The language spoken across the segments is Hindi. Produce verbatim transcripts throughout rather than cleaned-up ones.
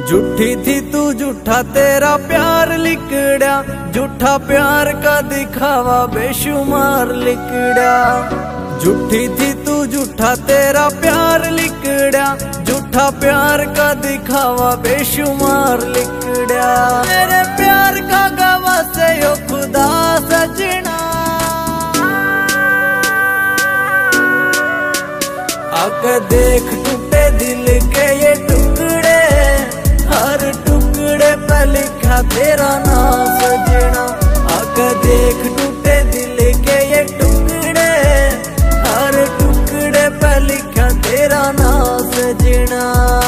झूठी थी तू झूठा तेरा प्यार लिकड़ा, झूठा प्यार का दिखावा बेशुमार लिकड़ा। झूठी थी तू झूठा तेरा प्यार लिकड़ा, झूठा प्यार का दिखावा बेशुमार लिकड़ा। मेरे प्यार का गवाह से यो खुदा सजना, आके देख टूटे दिल के ये टुकड़े, हर टुकड़े पे लिखा तेरा नाम सजना। आके देख टूटे दिल के ये टुकड़े, हर टुकड़े पे लिखा तेरा नाम सजना।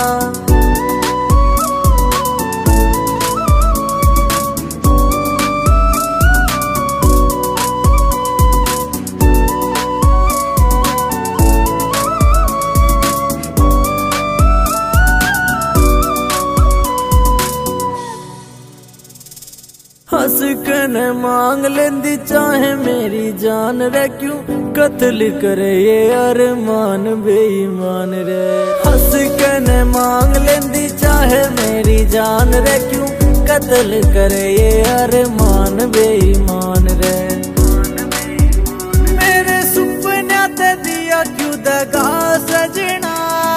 हंस कन मांग लेंदी चाहे मेरी जान रे, क्यों कत्ल करे ये अरमान बेईमान रे। हंस कन मांग लेंदी चाहे मेरी जान रे, क्यों कत्ल करे ये अरमान बेईमान रे। मेरे सुपने ते दिया क्यों दगा सजना,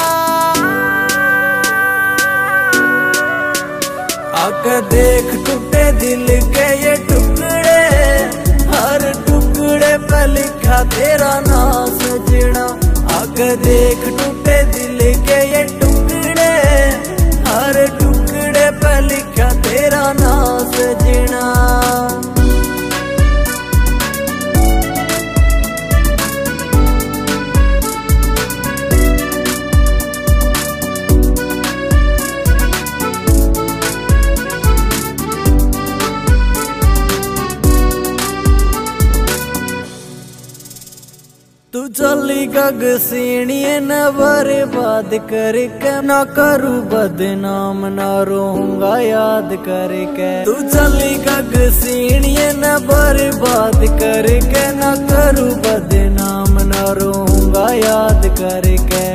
आके देख टूटे दिल के ये टुकड़े, हर टुकड़े पे लिखा तेरा नाम सजना। आके देख टूटे दिल के ये टुकड़े, हर टुकड़े पे लिखा तेरा नाम सजना। तू चली गग सीणिए न बर्बाद करके, ना करू बदनाम ना रोऊंगा याद करके। तू चली गग सीणिए न बर्बाद करके, ना करू बदनाम ना रोऊंगा याद करके।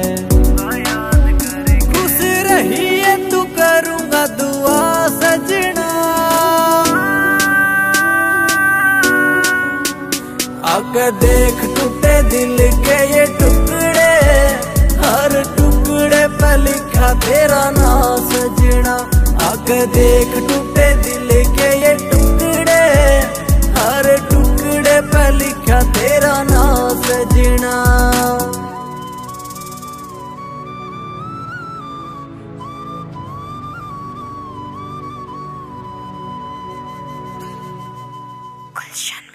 खुश रहिए तू करूंगा दुआ सजना, आके देख टूटे दिल के ये टुकड़े, हर टुकड़े पे लिखा तेरा नाम सजना। आके देख टूटे दिल के ये टुकड़े, हर टुकड़े पे लिखा तेरा नाम सजना। गुलशन।